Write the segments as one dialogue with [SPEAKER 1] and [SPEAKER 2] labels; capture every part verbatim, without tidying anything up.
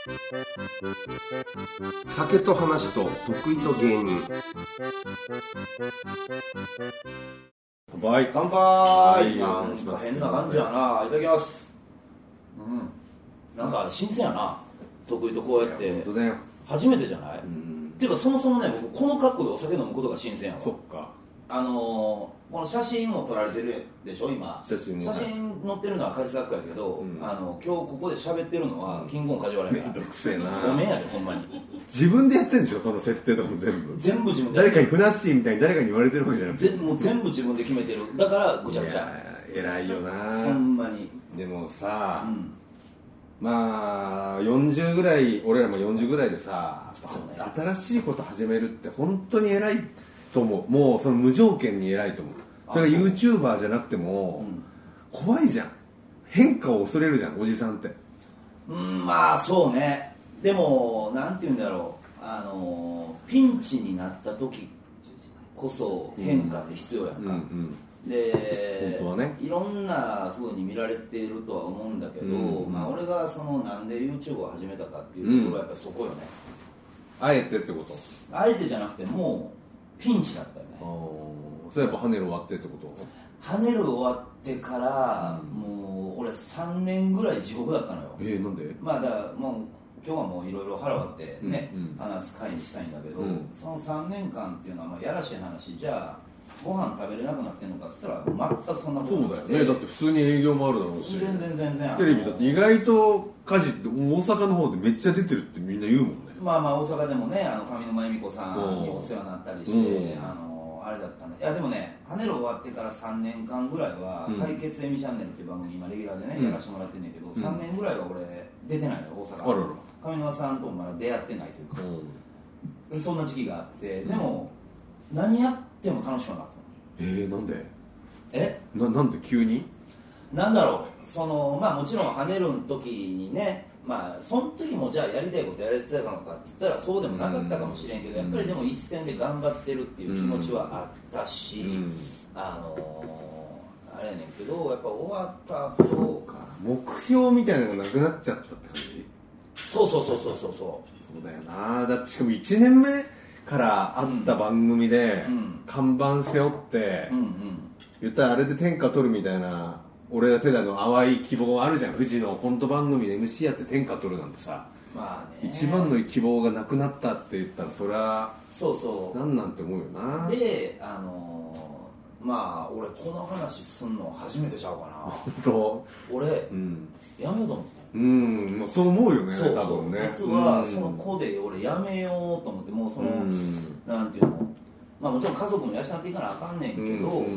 [SPEAKER 1] 酒と話と得意と芸人。
[SPEAKER 2] 乾杯。
[SPEAKER 3] 乾杯。なんか変な感じやな。いただきます。うん。なんか新鮮やな。得意とこうやって。
[SPEAKER 2] 本当だよ。
[SPEAKER 3] 初めてじゃない？
[SPEAKER 2] うん。
[SPEAKER 3] っていうかそもそもね、僕この格好でお酒飲むことが新鮮やわ。
[SPEAKER 2] そっか。
[SPEAKER 3] あのー、この写真も撮られてるでしょ今。
[SPEAKER 2] 写真も。
[SPEAKER 3] 写真載ってるのはカジサックやけど、うん、あの今日ここで喋ってるのはキングオンカジュアルやから。
[SPEAKER 2] めんどくせえな。
[SPEAKER 3] ごめんやでほんまに。
[SPEAKER 2] 自分でやってんでしょその設定とかも全部。
[SPEAKER 3] 全部自分で。
[SPEAKER 2] 誰かにふなっしーみたいに誰かに言われてるわけじゃなくて。
[SPEAKER 3] もう全部自分で決めてる。だからぐちゃぐちゃ。
[SPEAKER 2] 偉いよな。
[SPEAKER 3] ほんまに。
[SPEAKER 2] でもさ、うん、まあよんじゅうぐらい、俺らもよんじゅうぐらいでさ、ね、新しいこと始めるって本当に偉いと思う。もうその無条件に偉いと思う。それが YouTuber じゃなくても、うん、怖いじゃん。変化を恐れるじゃんおじさんって。
[SPEAKER 3] うん、まあそうね。でもなんて言うんだろう、あのピンチになった時こそ変化って必要やんか、うんうんうん、で
[SPEAKER 2] 本当はね、
[SPEAKER 3] いろんな風に見られているとは思うんだけど、うんうん、まあ、俺がそのなんで YouTube を始めたかっていうところはやっぱりそこよね、
[SPEAKER 2] うん、あえてってこと？
[SPEAKER 3] あえてじゃなくてもうピンチだったよね。
[SPEAKER 2] それやっぱ跳ねる終わってってこと？
[SPEAKER 3] 跳ねる終わってから、うん、もう俺さんねんぐらい地獄だったのよ。
[SPEAKER 2] えー、なんで？
[SPEAKER 3] まあだからもう今日はもういろいろ腹割ってね、うんうん、話す会にしたいんだけど、うん、そのさんねんかんっていうのはまあやらしい話、じゃあご飯食べれなくなってんのかっつったら全くそんなことなくて。
[SPEAKER 2] そうだよね。だって普通に営業もあるだろうし、
[SPEAKER 3] 全然全然
[SPEAKER 2] テレビだって意外と家事って大阪の方でめっちゃ出てるってみんな言うもんね。
[SPEAKER 3] まあまあ大阪でもね、あの上沼恵美子さんにお世話になったりして、あのあれだったね。いやでもね、跳ねる終わってからさんねんかんぐらいは、うん、解決エミチャンネルっていう番組今レギュラーでね、うん、やらせてもらってんねんけど、うん、さんねんぐらいは俺出てないのよ大阪。
[SPEAKER 2] あらら。
[SPEAKER 3] 上沼さんともまだ出会ってないというか、うん、そんな時期があって、でも、うん、何やっても楽しくなかった。
[SPEAKER 2] えー、なんで？
[SPEAKER 3] え
[SPEAKER 2] ななんで急に？
[SPEAKER 3] なんだろう、そのまあもちろん跳ねる時にね、まあその時もじゃあやりたいことやれてたのかっつったらそうでもなかったかもしれんけど、うん、やっぱりでも一線で頑張ってるっていう気持ちはあったし、うん、あのー、あれやねんけど、やっぱ終わった後、
[SPEAKER 2] そうか、目標みたいなのがなくなっちゃったって感じ？
[SPEAKER 3] そうそうそうそうそうそう
[SPEAKER 2] そうだよな。だってしかもいちねんめから会った番組で看板背負って、うんうん、言ったらあれで天下取るみたいな俺ら世代の淡い希望あるじゃん。富士のコント番組で エムシー やって天下取るなんてさ、
[SPEAKER 3] まあね、
[SPEAKER 2] 一番の希望がなくなったって言ったらそりゃ
[SPEAKER 3] そうそう
[SPEAKER 2] なんなんて思うよな。
[SPEAKER 3] で、あのー、まあ俺この話すんの初めてちゃうかな。
[SPEAKER 2] 本当？
[SPEAKER 3] 俺、うん、やめようと思ってた。
[SPEAKER 2] うん、もうそう思うよね。
[SPEAKER 3] そうそう、
[SPEAKER 2] 多分ね。
[SPEAKER 3] 実はその子で俺やめようと思って、もうその、うん、なんていうの、まあもちろん家族も養っていかなあかんねんけど、うんうんうん、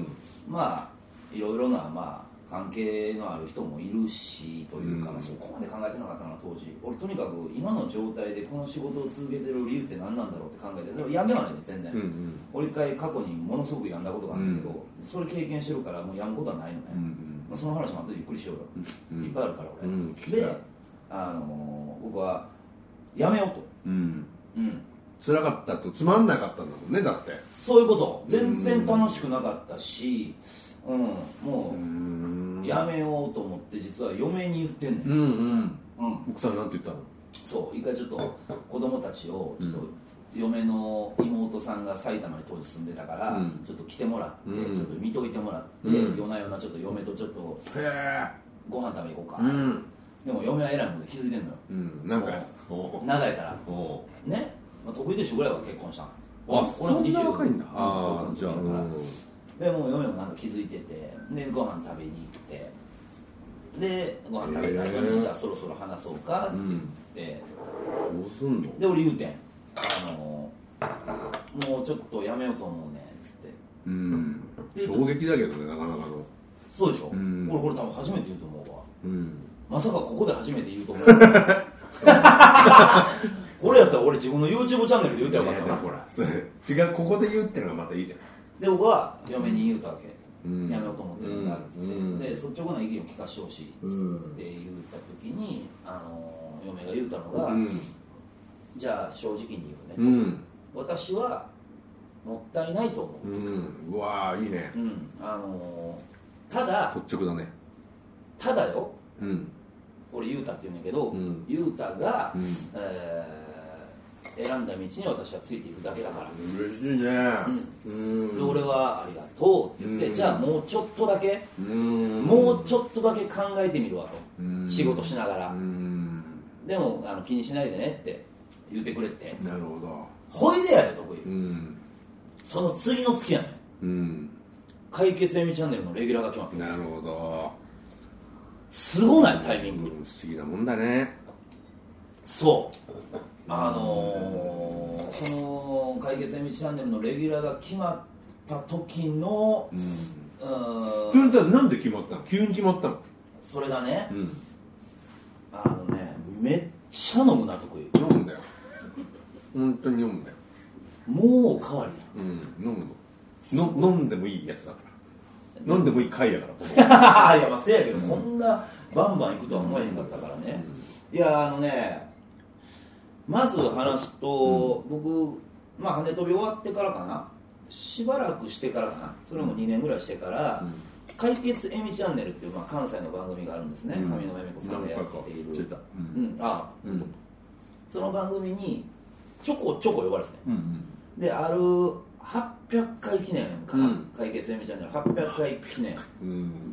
[SPEAKER 3] まあいろいろなまあ関係のある人もいるしというか、うん、まあ、そこまで考えてなかったな当時。俺とにかく今の状態でこの仕事を続けてる理由って何なんだろうって考えて、でもやめはないね全然、うんうん、俺一回過去にものすごく病んだことがあるんだけど、うん、それ経験してるからもうやむことはないのね、うんうん、まあ、その話も後でゆっくりしようよ、うん、いっぱいあるから俺、うん、で、あのー、僕はやめようと、うん
[SPEAKER 2] うん、辛かったと、つまんなかったんだもんね。だって
[SPEAKER 3] そういうこと、全然楽しくなかったし、うん、もうやめようと思って実は嫁に言ってんねん、うんうん
[SPEAKER 2] うん、奥さんなんて言ったの？
[SPEAKER 3] そう、一回ちょっと子供たちをちょっと、うん、嫁の妹さんが埼玉に当時住んでたから、うん、ちょっと来てもらって、うん、ちょっと見といてもらって、うん、夜な夜なちょっと嫁とちょっとご飯食べ行こうか、うん、でも嫁は偉いもんで気づいてんのよ、うん、なんか長いからね、まあ、得意でしょぐらいは結婚したの。
[SPEAKER 2] あ、そんな若いんだ。ああ、じゃあ、
[SPEAKER 3] でもう嫁もなんか気づいてて、でご飯食べに行って、でご飯食べた後に、じゃあそろそろ話そうかって言って、
[SPEAKER 2] うん、どうすんの？で
[SPEAKER 3] 俺言うてん、あのもうちょっとやめようと思うねっつって、
[SPEAKER 2] うん、衝撃だけどね、なかなかの。
[SPEAKER 3] そうでしょ、うん、俺これ多分初めて言うと思うわ、うん、まさかここで初めて言うと思うこれやったら俺自分の YouTube チャンネルで言うてよかったな。
[SPEAKER 2] ほら違う、ここで言うってのがまたいいじゃん。
[SPEAKER 3] で僕は嫁に言うたわけ、うん、やめようと思ってるんだって言って、うん、で率直な意見を聞かせてほしいって言った時に、あの嫁が言うたのが、うん、じゃあ正直に言うね、うん、私はもったいないと思う、うん、
[SPEAKER 2] うわーいいね、
[SPEAKER 3] うん、あのただ
[SPEAKER 2] 率直だね。
[SPEAKER 3] ただよ、
[SPEAKER 2] うん、
[SPEAKER 3] 俺ユータって言うんだけど、うん、ユータが、うんえー、選んだ道に私はついていくだけだから
[SPEAKER 2] 嬉しいね、
[SPEAKER 3] うん、で俺はありがとうって言って、うん、じゃあもうちょっとだけ、うん、もうちょっとだけ考えてみるわと、うん、仕事しながら、うん、でもあの気にしないでねって言ってくれて
[SPEAKER 2] なるほど
[SPEAKER 3] ほいでやで得意、うん、その次の月やねん、うん、解決エミチャンネルのレギュラーが決まってる
[SPEAKER 2] なるほど
[SPEAKER 3] すごないタイミング、
[SPEAKER 2] うん、不思議なもんだね
[SPEAKER 3] そうあのー、その解決エミチャンネルのレギュラーが決まった時のうん
[SPEAKER 2] それじゃあなんで決まったの急に決まったの
[SPEAKER 3] それがね、うん、あのねめっちゃ飲むな得意
[SPEAKER 2] 飲むんだよ本当に飲むんだよ
[SPEAKER 3] もうおかわ
[SPEAKER 2] りうん飲むのの飲んでもいいやつだから飲んでもいい回やからこの
[SPEAKER 3] いやまあせやけど、うん、こんなバンバン行くとは思えへんかったからね、うん、いやあのねまず話すと、うん、僕まあ羽飛び終わってからかなしばらくしてからかなそれもにねんぐらいしてから、うん、解決エミチャンネルっていう、まあ、関西の番組があるんですね、うん、上沼恵美子さんがやっている、うんうん、あ、うん、その番組にちょこちょこ呼ばれてね、うんうん、であるはっぴゃっかい記念かな、うん、解決エミチャンネルはっぴゃっかい記念、うん、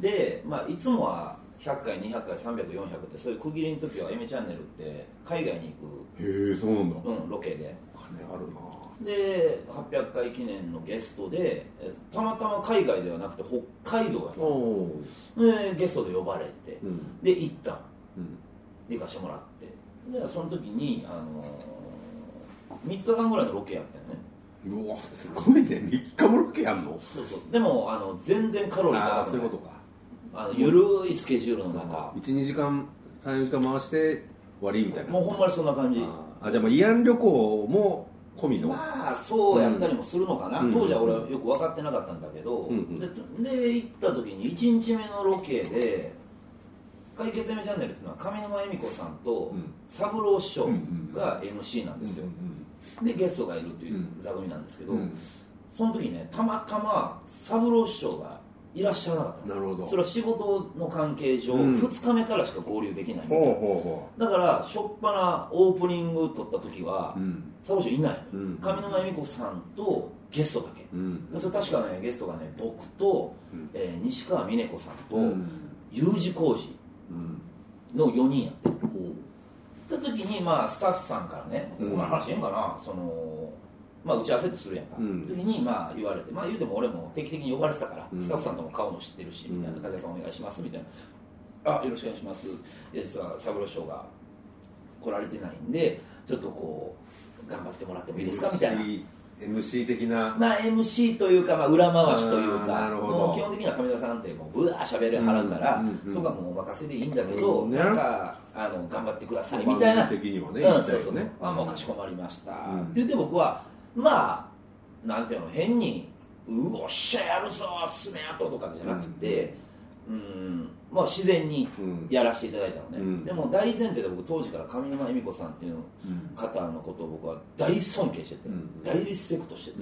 [SPEAKER 3] で、まあ、いつもはひゃっかいにひゃっかいさんびゃくよんひゃくってそういう区切りの時はエミチャンネルって海外に行く
[SPEAKER 2] へえそうなんだ、
[SPEAKER 3] うん、ロケで
[SPEAKER 2] 金あるな
[SPEAKER 3] ではっぴゃっかい記念のゲストでたまたま海外ではなくて北海道がでゲストで呼ばれて、うん、で行った、うん、で行かしてもらってでその時に、あのー、みっかかんぐらいのロケやったよね
[SPEAKER 2] うわすごいねみっかもロケやんの
[SPEAKER 3] そうそうでもあの全然カロリー高くない
[SPEAKER 2] あそういうことか
[SPEAKER 3] あのゆるいスケジュールの中
[SPEAKER 2] いちにじかんさんよじかん回して終わりみたいな
[SPEAKER 3] もうほんまにそんな感じ
[SPEAKER 2] ああじゃあもう慰安旅行も込みの
[SPEAKER 3] まあそうやったりもするのかな、うん、当時は俺はよく分かってなかったんだけど、うん、で, で行った時にいちにちめのロケで解決エミチャンネルっていうのは上沼恵美子さんと三郎師匠が エムシー なんですよ、うん、でゲストがいるっていう座組なんですけど、うん、その時ねたまたま三郎師匠がいらっしゃらなかった
[SPEAKER 2] なるほど
[SPEAKER 3] それは仕事の関係上、うん、ふつかめからしか合流できないみたいな、ほうほうほうだからしょっぱなオープニング撮った時は、うん、サボ師いない、うん、上沼恵美子さんとゲストだけ、うん、それ確かねゲストがね僕と、うんえー、西川峰子さんと、うん、U 字工事のよにんやってる、うん、った時にまあスタッフさんからね、うん、こんな話ええんかなそのまあ、打ち合わせってするやんか、うん、時にまあ言われて、まあ言うても俺も定期的に呼ばれてたから、うん、スタッフさんとも顔も知ってるし、みたいな、影さんお願いしますみたいな、あよろしくお願いします、実は三郎師匠が来られてないんで、ちょっとこう頑張ってもらってもいいですかみたいな。
[SPEAKER 2] エムシー 的な
[SPEAKER 3] まあ エムシー というか、まあ、裏回しというかもう基本的には上田さんってもうブワーしゃべるはるから、うんうんうん、そこはもうお任せでいいんだけど、うんね、なんかあの頑張ってくださいみたいな
[SPEAKER 2] 的にもね、
[SPEAKER 3] うん、そうそうね、あもうかしこまりました、うん、って言って僕はまあなんていうの変にうおっしゃやるぞ爪痕とかじゃなくて、うん、うんまあ、自然にやらせていただいたのね、うん、でも大前提で僕当時から上沼恵美子さんっていう方のことを僕は大尊敬してて、うん、大リスペクトしてて、うん、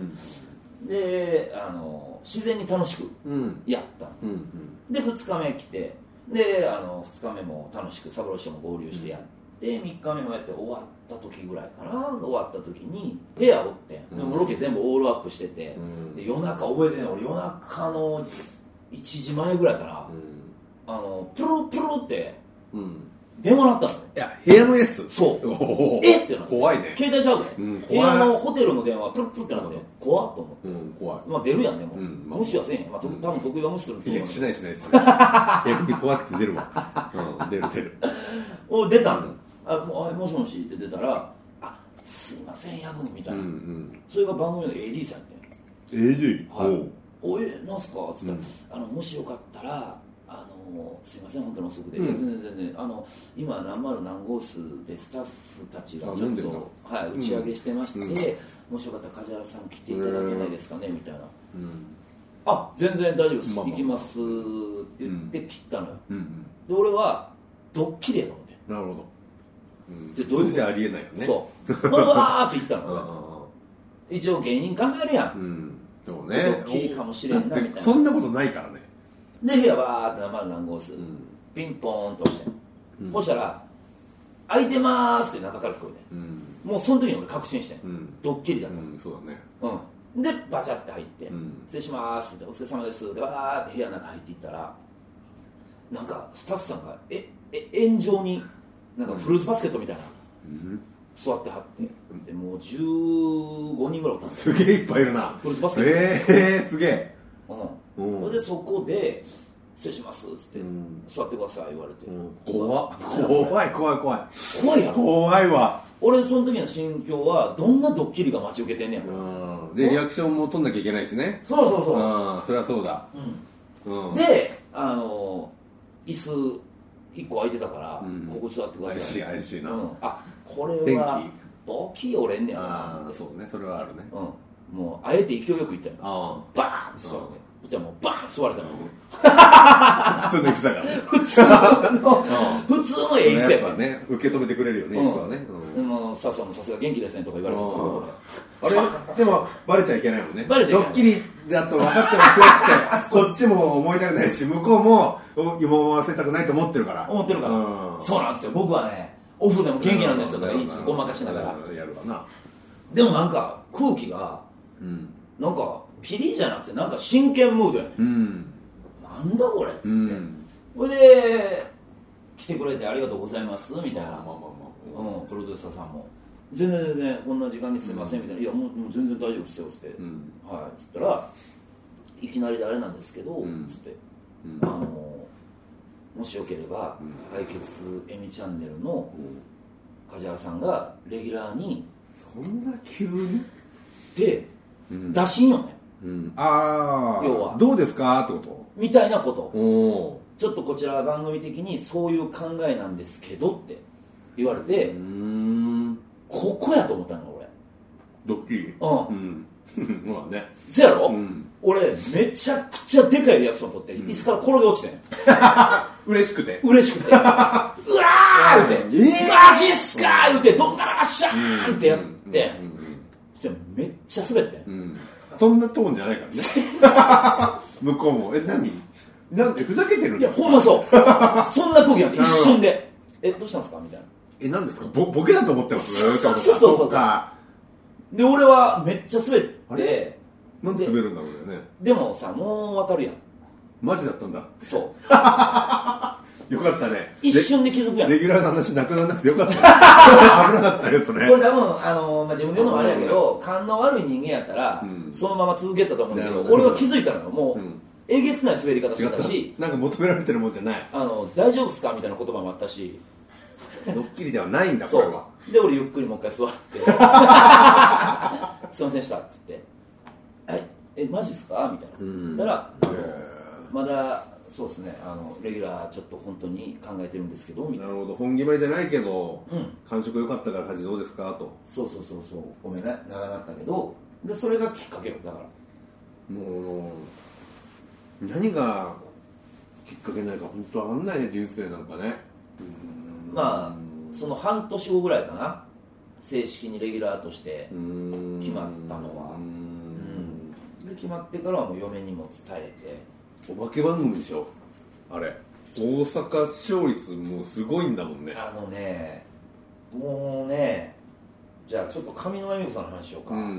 [SPEAKER 3] であの自然に楽しくやったの、うんうん、でふつかめ来てであのふつかめも楽しく三郎師匠も合流してやって、うん、みっかめもやって終わった時ぐらいかな終わった時に部屋おって、うん、でもロケ全部オールアップしてて、うん、で夜中覚えてない俺夜中のいちじまえぐらいかな、うんあのプルプルって電話鳴ったの、ね、
[SPEAKER 2] いや部屋のやつ
[SPEAKER 3] そうえってなって
[SPEAKER 2] 怖いね
[SPEAKER 3] 携帯ちゃうで、うん、部屋のホテルの電話プルプルってなって、うん、怖っと思って、うん、怖いまあ出るやんねもう、うんまあ、無視はせんやん、まあ、多分得意は無視する
[SPEAKER 2] いやしないしないしない逆に怖くて出るわ、うん、出る出る
[SPEAKER 3] お出たの、うん、あももしもしって出たらあすいません夜分みたいな、うんうん、それが番組の エーディー さんやって
[SPEAKER 2] エーディー?
[SPEAKER 3] はいおえなんすかっつったら、うん、あのもしよかったらすいません本当に遅くで、うん、全然全然あの今何丸何号室でスタッフたちがちょっと、はい、打ち上げしてまして、うん、もしよかったら梶原さん来ていただけないですかねみたいな、うん、あ全然大丈夫です、まあまあ、行きますって言って切ったのよ、うんうん、で俺はドッキリやと思って
[SPEAKER 2] なるほど、
[SPEAKER 3] うん、
[SPEAKER 2] でどういうじゃありえないよね
[SPEAKER 3] そうわーって言ったの一応芸人考えるやん、うん、
[SPEAKER 2] そうね
[SPEAKER 3] ドッキリかもしれんなみたいな
[SPEAKER 2] そんなことないからね
[SPEAKER 3] で部屋バーって何丸何号室、うん、ピンポーンと押してうん、そしたら「開いてまーす」って中から聞こえて、うん、もうその時に俺確信してん、うん、ドッキリだった、うん、
[SPEAKER 2] そうだね、
[SPEAKER 3] うん、でバチャって入って「うん、失礼します」って「お疲れ様です」でわーって部屋の中入っていったらなんかスタッフさんがええ円状になんかフルーツバスケットみたいな、うん、座ってはって、でもうじゅうごにんぐらいおったんです
[SPEAKER 2] よ。すげえいっぱいいるな。
[SPEAKER 3] フルーツバスケット。
[SPEAKER 2] えー、すげえ。
[SPEAKER 3] うん。それでそこで失礼しますっつって、うん、座ってください言われて、
[SPEAKER 2] うん、怖っ怖い怖い怖い
[SPEAKER 3] 怖いやろ。
[SPEAKER 2] 怖いわ。
[SPEAKER 3] 俺その時の心境はどんなドッキリが待ち受けてんねやろ。
[SPEAKER 2] うんでリアクションも取んなきゃいけないしね。
[SPEAKER 3] そうそうそう。
[SPEAKER 2] うんそれはそうだ。
[SPEAKER 3] うん。うん、であの椅子いっこ空いてたから、うん、ここ座ってください。
[SPEAKER 2] 怪しい怪しいな。
[SPEAKER 3] うん、あこれはボキ折れんねやな。
[SPEAKER 2] あそうねそれはあるね。
[SPEAKER 3] うんもうあえて勢いよくいったよ。
[SPEAKER 2] あ
[SPEAKER 3] バーンって座って。じゃあもうバーン座れたの。
[SPEAKER 2] 普通の椅子だから。
[SPEAKER 3] 普通の普通の椅子や
[SPEAKER 2] からね受け止めてくれるよね椅子はね。
[SPEAKER 3] もうスタッフさんもさすが元気ですねとか言われて
[SPEAKER 2] た。あれでもバレちゃいけないもんね。
[SPEAKER 3] バレちゃいけない。
[SPEAKER 2] ドッキリだと分かってますよってこっちも思いたくないし向こうも思わせたくないと思ってるから。
[SPEAKER 3] 思ってるから。そうなんですよ。僕はねオフでも元気なんですよとかいつごまかしながら。
[SPEAKER 2] やるわな。
[SPEAKER 3] でもなんか空気がなんかピリじゃなくてなんか真剣ムードやね、うん、なんだこれっつって、うん、それで来てくれてありがとうございますみたいな、まあまあまあうん、プロデューサーさんも全然全然こんな時間にすいませんみたいな、うん、いやもう、もう全然大丈夫ですよっつって、うん、はいっつったらいきなりであれなんですけど、うん、つって、うん、あのもしよければ、うん、解決エミチャンネルの梶原さんがレギュラーに
[SPEAKER 2] そんな急に
[SPEAKER 3] で、うん、打診よね
[SPEAKER 2] うん、ああ
[SPEAKER 3] 要は
[SPEAKER 2] どうですかってこと
[SPEAKER 3] みたいなことおちょっとこちら番組的にそういう考えなんですけどって言われてうんここやと思ったの俺
[SPEAKER 2] ドッキリ
[SPEAKER 3] うん
[SPEAKER 2] うんまあね
[SPEAKER 3] そやろ、うん、俺めちゃくちゃでかいリアクション取って、うん、椅子から転げ落ちてん
[SPEAKER 2] 嬉しくて
[SPEAKER 3] 嬉しくてうわー言うて、えー、マジっすかー言うてどんがらがっしゃーんってやって、うんうんうん、そしたらめっちゃ滑ってん、うん
[SPEAKER 2] そんなトーンじゃないからね向こうもえ何なんでふざけてるん
[SPEAKER 3] ですかいやほんまそうそんな空気なんで一瞬でえどうしたんですかみたいな
[SPEAKER 2] え何ですか ボ, ボケだと思ってます
[SPEAKER 3] そうそうそうそうで俺はめっちゃ滑って
[SPEAKER 2] なんで滑るんだろうね
[SPEAKER 3] でもさもうわかるやん
[SPEAKER 2] マジだったんだ
[SPEAKER 3] そう
[SPEAKER 2] よかったね
[SPEAKER 3] 一瞬で気づくやん
[SPEAKER 2] レギュラーの話なくならなくてよかった危なかったよとね
[SPEAKER 3] これ多分あの、まあ、自分で言うのもあれやけど勘の悪い人間やったら、うん、そのまま続けたと思うんだけど俺は気づいたのよもう、うん、えげつない滑り方してたし
[SPEAKER 2] なんか求められてるもんじゃない
[SPEAKER 3] あの大丈夫っすかみたいな言葉もあったし
[SPEAKER 2] ドッキリではないんだこれは
[SPEAKER 3] で俺ゆっくりもう一回座ってすいませんでしたっつってええマジっすかみたいな、うん、だからまだそうですねあのレギュラーちょっと本当に考えてるんですけどみたいな
[SPEAKER 2] なるほど本決まりじゃないけど、うん、感触良かったから家事どうですかと
[SPEAKER 3] そうそうそうそうごめんね長なったけどでそれがきっかけよだから
[SPEAKER 2] もう何がきっかけになるか本当わかんないね人生なんかね
[SPEAKER 3] うんまあその半年後ぐらいかな正式にレギュラーとして決まったのはうんで決まってからはもう嫁にも伝えて
[SPEAKER 2] お化け番組でしょあれ大阪視聴率もうすごいんだもんね
[SPEAKER 3] あのねもうねじゃあちょっと上沼恵美子さんの話しようか、うんうん、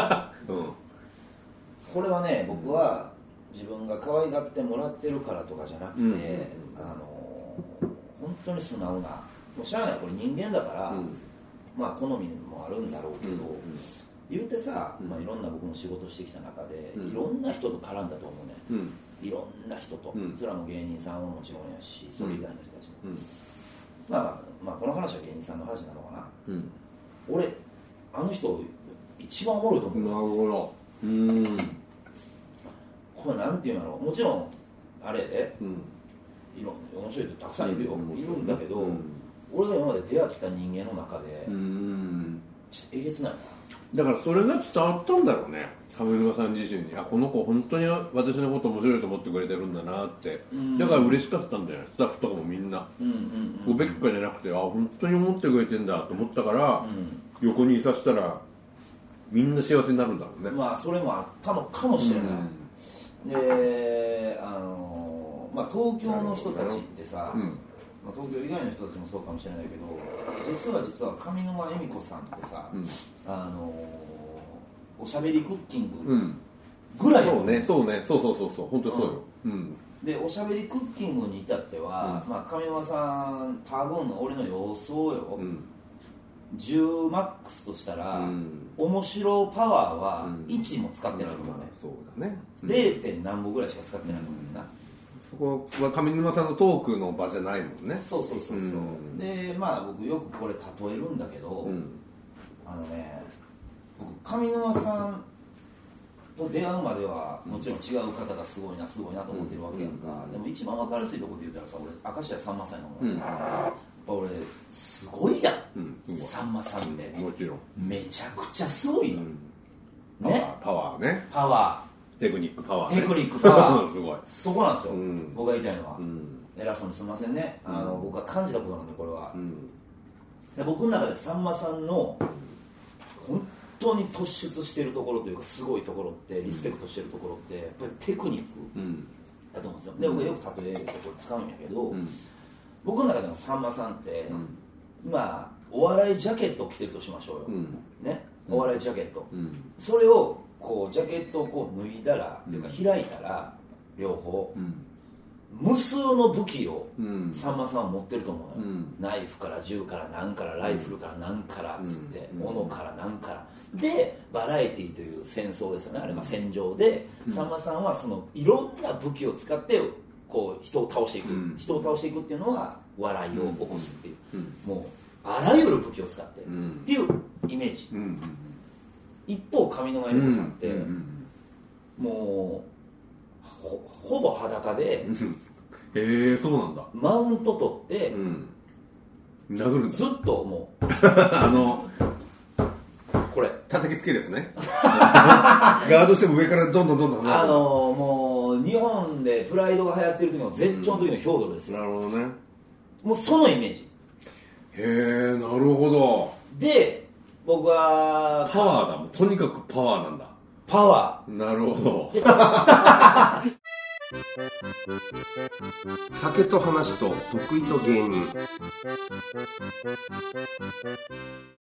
[SPEAKER 3] これはね僕は自分が可愛がってもらってるからとかじゃなくて、うん、あの本当に素直なもう知らないこれ人間だから、うん、まあ好みもあるんだろうけど、うんうん言うてさ、まあ、いろんな僕も仕事してきた中で、うん、いろんな人と絡んだと思うね、うん、いろんな人と、うん、それはもう芸人さんはもちろんやしそれ以外の人たちも、うん、まあ、まあ、まあこの話は芸人さんの話なのかな、うん、俺あの人一番おもろいと思う
[SPEAKER 2] なるほどうん
[SPEAKER 3] これなんていうんやろもちろんあれで、うん、いろ面白い人たくさんいるよ、うん、いるんだけど、うん、俺が今まで出会った人間の中で、うん、ちょっとえげつないな
[SPEAKER 2] だからそれが伝わったんだろうね上沼さん自身にあこの子本当に私のこと面白いと思ってくれてるんだなって、うん、だから嬉しかったんだよスタッフとかもみんな、うんうんうん、ベッカじゃなくてあ本当に思ってくれてんだと思ったから、うん、横にいさせたらみんな幸せになるんだろうね
[SPEAKER 3] まあそれもあったのかもしれない、うん、であのまあ東京の人たちってさ、うんまあ、東京以外の人たちもそうかもしれないけど、実は実は上沼恵美子さんってさ、うん、あのー、おしゃべりクッキングぐらい、
[SPEAKER 2] うん、そうねそうねそうそうそうそう本当にそうよ、うんうん
[SPEAKER 3] でおしゃべりクッキングに至っては、うんまあ、上沼さん多分俺の予想よ、うん、じゅうマックスとしたら、うん、面白パワーはいちも使ってないと思うね、
[SPEAKER 2] うん、そうだね、
[SPEAKER 3] うん、れい. 点何歩ぐらいしか使ってないと思うねんな、
[SPEAKER 2] そこは上沼さんのトークの場じゃないもんね。
[SPEAKER 3] そうそうそうそう、うん、でまあ僕よくこれ例えるんだけど、うん、あのね僕上沼さんと出会うまではもちろん違う方がすごいなすごいなと思ってるわけやんか、うん、でも一番分かりやすいところで言ったらさ俺明石家さんまさんのもん、うん、やっぱ俺すごいやん、うん、さんまさんって
[SPEAKER 2] もちろん
[SPEAKER 3] めちゃくちゃすごいよ、
[SPEAKER 2] うん、ねパワーね
[SPEAKER 3] パワ
[SPEAKER 2] ーテクニックパワー、ね、
[SPEAKER 3] テクニックパワー
[SPEAKER 2] すごい
[SPEAKER 3] そこなんですよ、うん、僕が言いたいのは、
[SPEAKER 2] うん、
[SPEAKER 3] 偉そうにすみませんね、あの、うん、僕が感じたことなんでこれは、
[SPEAKER 2] うん、
[SPEAKER 3] で僕の中でさんまさんの本当に突出しているところというかすごいところってリスペクトしているところってやっぱりテクニックだと思うんですよ、で僕よく例えるところ使うんやけど、うん、僕の中でのさんまさんって、うん、まあお笑いジャケットを着てるとしましょうよ、うん、ね、お笑いジャケット、うん、それをこうジャケットをこう脱いだら、うん、っていうか開いたら両方、うん、無数の武器をさんまさんは持ってると思うのよ、うん、ナイフから銃から何からライフルから何からっつって、うん、斧から何からでバラエティという戦争ですよねあれ、まあ戦場で、うん、さんまさんはそのいろんな武器を使ってこう人を倒していく、うん、人を倒していくっていうのは笑いを起こすっていう、うん、もうあらゆる武器を使ってっていうイメージ、うん、一方上沼恵美子さんって、うん、もう ほ, ほぼ裸で
[SPEAKER 2] へえそうなんだ
[SPEAKER 3] マウント取って、うん、
[SPEAKER 2] 殴るんだ
[SPEAKER 3] ずっともう
[SPEAKER 2] あの
[SPEAKER 3] これ
[SPEAKER 2] 叩きつけるやつねガードしても上からどんどんどんどん
[SPEAKER 3] あのもう日本でプライドが流行ってる時の絶頂の時のヒョードルですよ、
[SPEAKER 2] うん、なるほどね
[SPEAKER 3] もうそのイメージ
[SPEAKER 2] へえなるほど
[SPEAKER 3] で僕は
[SPEAKER 2] パワーだもんとにかくパワーなんだ
[SPEAKER 3] パワ
[SPEAKER 2] ーなるほど
[SPEAKER 1] 酒と話と得意と芸人